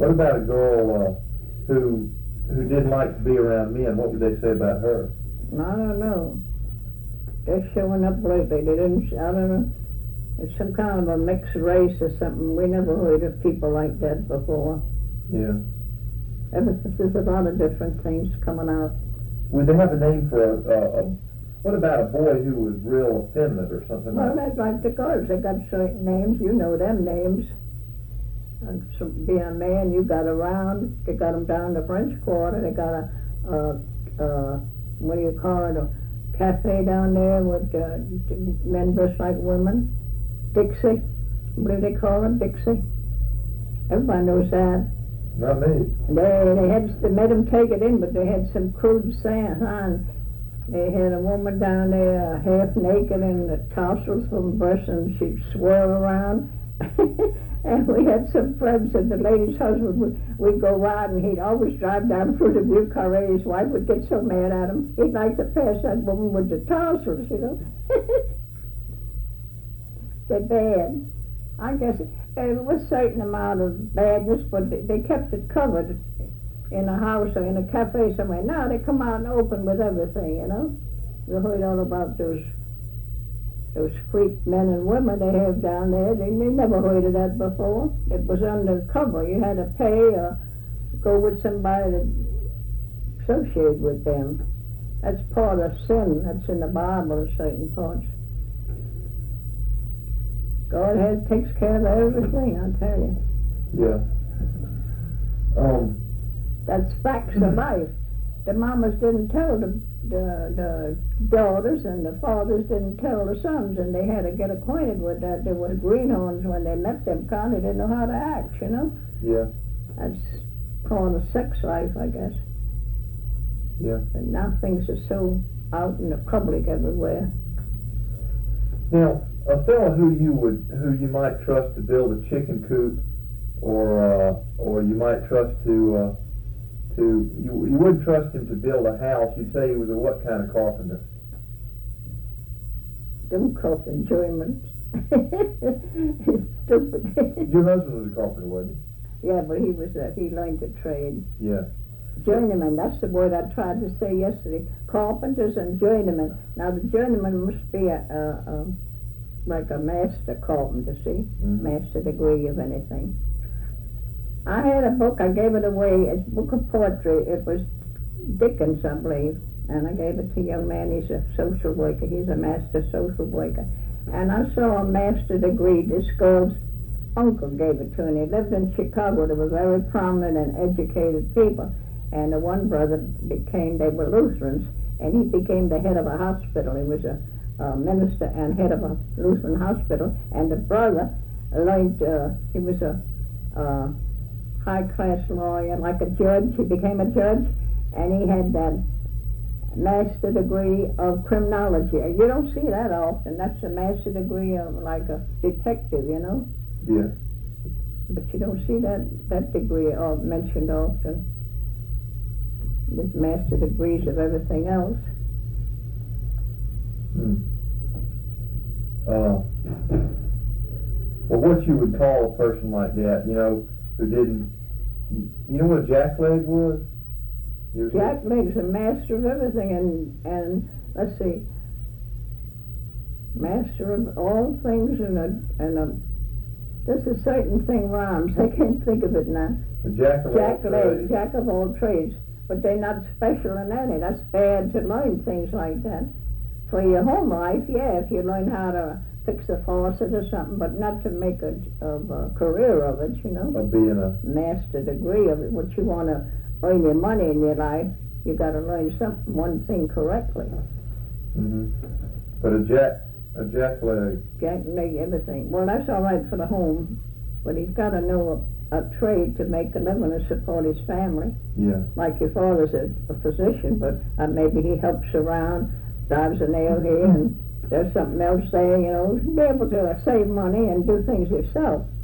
What about a girl who didn't like to be around men? What would they say about her? I don't know. They're showing up lately. They didn't, I don't know. It's some kind of a mixed race or something. We never heard of people like that before. Yeah. There's a lot of different things coming out. Would they have a name for what about a boy who was real effeminate or something? Well, that's like the girls. They got certain names. You know them names. And so being a man, you got around. They got them down the French Quarter. They got what do you call it? A cafe down there with men dressed like women. Dixie. What do they call it? Dixie. Everybody knows that. Not me. They made them take it in, but they had some crude sign. They had a woman down there half naked and the tassels from breasts, and she'd swirl around. And we had some friends, and the lady's husband we'd go riding. He'd always drive down through the Butte Carré. His wife would get so mad at him. He'd like to pass that woman with the tassels, you know. They're bad. I guess there was a certain amount of badness, but they kept it covered in a house or in a cafe somewhere. Now they come out and open with everything, you know. We heard all about those freak men and women they have down there. They never heard of that before. It was undercover. You had to pay or go with somebody to associate with them. That's part of sin. That's in the Bible in certain parts. God takes care of everything, I tell you. Yeah. That's facts of life. The mamas didn't tell the daughters, and the fathers didn't tell the sons, and they had to get acquainted with that. There were greenhorns when they met them, kind of didn't know how to act, you know? Yeah. That's part of sex life, I guess. Yeah. And now things are so out in the public everywhere. Now, a fellow who you might trust to build a chicken coop, or you might trust you wouldn't trust him to build a house. You'd say he was a what kind of carpenter? Them coughing Germans. Stupid. Your husband was a carpenter, wasn't he? Yeah, but he learned the trade. Yeah. Journeyman, that's the word I tried to say yesterday. Carpenters and journeymen. Now the journeyman must be like a master carpenter, see? Mm-hmm. Master degree of anything. I had a book, I gave it away, it's a book of poetry. It was Dickens, I believe, and I gave it to a young man. He's a social worker. He's a master social worker. And I saw a master degree. This girl's uncle gave it to him. He lived in Chicago. They were very prominent and educated people. And the one brother they were Lutherans, and he became the head of a hospital. He was a minister and head of a Lutheran hospital. And the brother learned, he was a high-class lawyer, like a judge. He became a judge, and he had that master degree of criminology. You don't see that often. That's a master degree of like a detective, you know? Yeah. But you don't see that degree mentioned often. There's master degrees of everything else. Well, what you would call a person like that, you know, who didn't... You know what a jackleg was? Jackleg's a master of everything, and let's see, master of all things, there's a certain thing rhymes. I can't think of it now. A jack of all trades. Jack of all trades. But they're not special in any. That's bad to learn things like that. For your home life, yeah, if you learn how to fix a faucet or something, but not to make a career of it, you know. Of being a master degree of it. What you want to earn your money in your life, you got to learn one thing correctly. Mm-hmm. But a jackleg. Jackleg, everything. Well, that's all right for the home, but he's got to know a trade to make a living and support his family. Yeah. Like your father's a physician, but maybe he helps around, drives a nail here, and there's something else there, you know, be able to save money and do things yourself.